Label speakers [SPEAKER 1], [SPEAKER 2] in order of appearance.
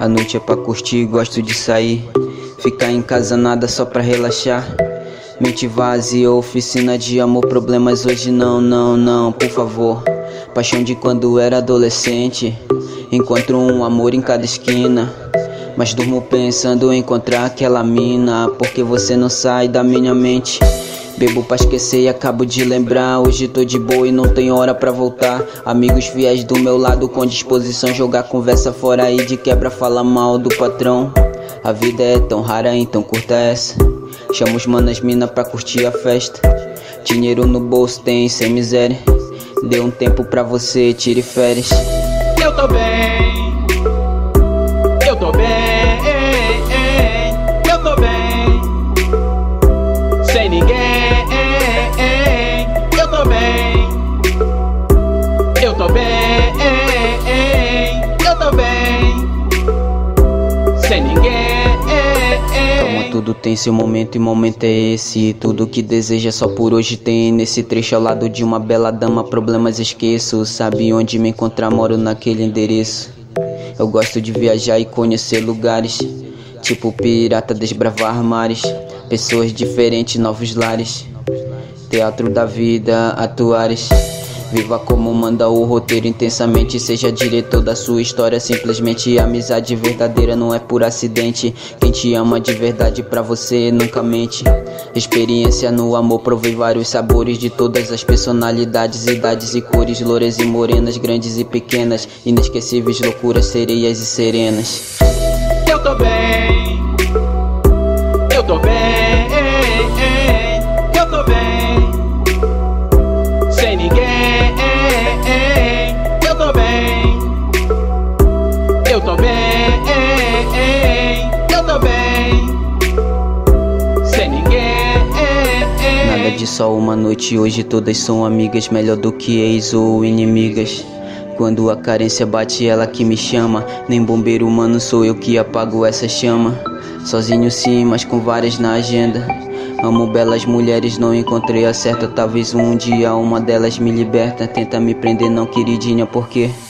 [SPEAKER 1] A noite é pra curtir, gosto de sair. Ficar em casa nada só pra relaxar. Mente vazia, oficina de amor. Problemas hoje não, não, não, por favor. Paixão de quando era adolescente. Encontro um amor em cada esquina, mas durmo pensando em encontrar aquela mina. Porque você não sai da minha mente. Bebo pra esquecer e acabo de lembrar. Hoje tô de boa e não tenho hora pra voltar. Amigos fiéis do meu lado com disposição. Jogar conversa fora aí de quebra, fala mal do patrão. A vida é tão rara, então curta essa. Chama os manas mina pra curtir a festa. Dinheiro no bolso tem sem miséria. Dê um tempo pra você, tire férias.
[SPEAKER 2] Eu tô bem, eu tô bem, eu tô bem, sem ninguém. Eu tô bem, eu tô bem, eu tô bem, sem ninguém.
[SPEAKER 1] Calma, tudo tem seu momento e momento é esse. Tudo que deseja só por hoje tem nesse trecho. Ao lado de uma bela dama, problemas esqueço. Sabe onde me encontrar, moro naquele endereço. Eu gosto de viajar e conhecer lugares, tipo pirata, desbravar mares. Pessoas diferentes, novos lares. Teatro da vida, atuares. Viva como manda o roteiro intensamente. Seja diretor da sua história. Simplesmente amizade verdadeira não é por acidente. Quem te ama de verdade pra você nunca mente. Experiência no amor, provei vários sabores de todas as personalidades, idades e cores. Louras e morenas, grandes e pequenas. Inesquecíveis loucuras, sereias e serenas.
[SPEAKER 2] Eu tô bem, eu tô bem, eu tô bem, sem ninguém. Eu tô bem, eu tô bem, eu tô bem, sem ninguém.
[SPEAKER 1] Nada de só uma noite, hoje todas são amigas. Melhor do que ex ou inimigas. Quando a carência bate, ela que me chama. Nem bombeiro humano, sou eu que apago essa chama. Sozinho sim, mas com várias na agenda. Amo belas mulheres, não encontrei a certa. Talvez um dia uma delas me liberta. Tenta me prender não, queridinha, por quê?